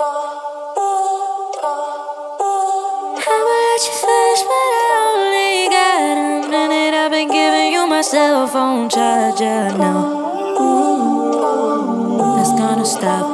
I'ma let you finish, but I only got a minute. I've been giving you my cell phone charger now. That's gonna stop.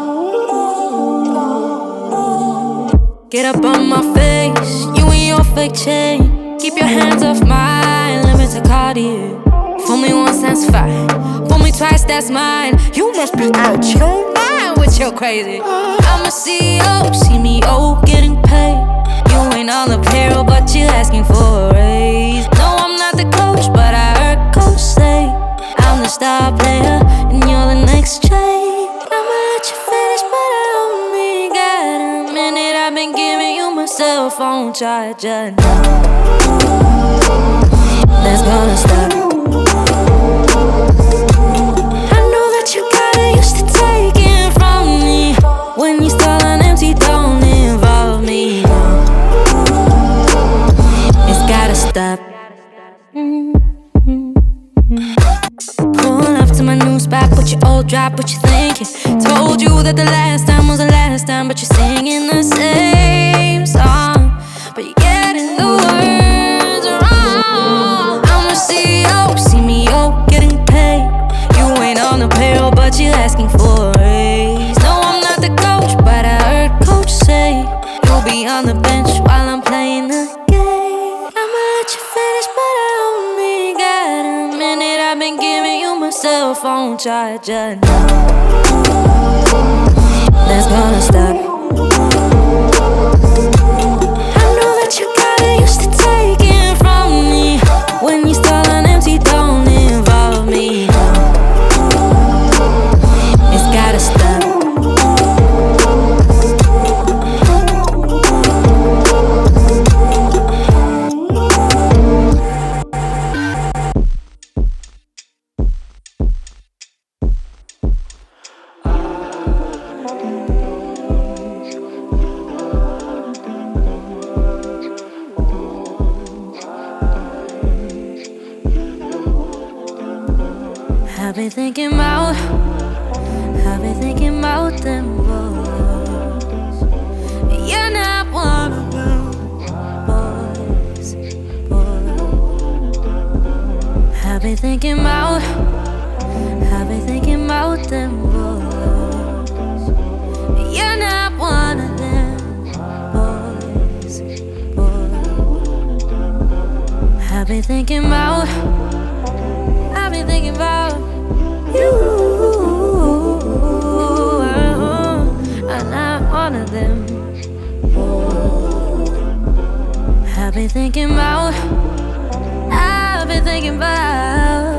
Get up on my face, you and your fake chain. Keep your hands off mine, limits are Cartier. Fool me once, that's fine. Fool me twice, that's mine. You must be out your mind with your crazy. I'm a CEO, see me getting paid. You ain't on the payroll, but you asking for a raise. No, I'm not the coach, but I heard coach say I'm the star player and you're the next trade. I'ma let you finish, but I only got a minute. I've been giving you my cell phone charger now. That's gonna stop. I know that you gotta used to taking from me. When you stall on empty, don't involve me now. It's gotta stop. Pull up to my new spot, put your old drop, what you thinking? Told you that the last time was the last time, but you're singing the same song, but you're getting the words wrong. I'm a CEO, see me getting paid. You ain't on the payroll, but you asking for a raise. No, I'm not the coach, but I heard coach say you'll be on the bench while I'm playing the game. I'ma let you finish, but I only got a minute. I've been giving you my cell phone charger now. That's gonna stop. I know that you gotta used to taking from me. When you stall on empty, don't involve me now. It's gotta stop. I've been thinking about them boys. You're not one of them boys. I've been thinking about them boys. You're not one of them boys. I've been thinking about you. I'm not one of them. I've been thinking about